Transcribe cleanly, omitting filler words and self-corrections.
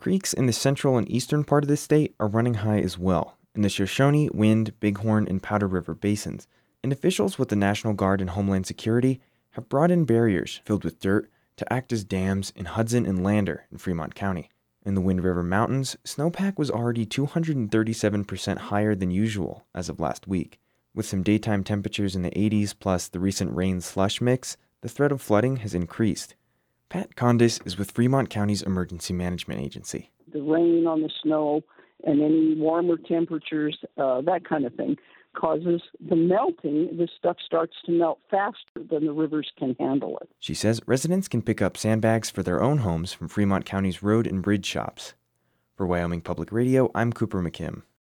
Creeks in the central and eastern part of the state are running high as well, in the Shoshone, Wind, Bighorn, and Powder River basins, and officials with the National Guard and Homeland Security have brought in barriers filled with dirt to act as dams in Hudson and Lander in Fremont County. In the Wind River Mountains, snowpack was already 237% higher than usual as of last week. With some daytime temperatures in the 80s plus the recent rain-slush mix, the threat of flooding has increased. Pat Condis is with Fremont County's Emergency Management Agency. The rain on the snow and any warmer temperatures, that kind of thing, causes the melting. The stuff starts to melt faster than the rivers can handle it. She says residents can pick up sandbags for their own homes from Fremont County's road and bridge shops. For Wyoming Public Radio, I'm Cooper McKim.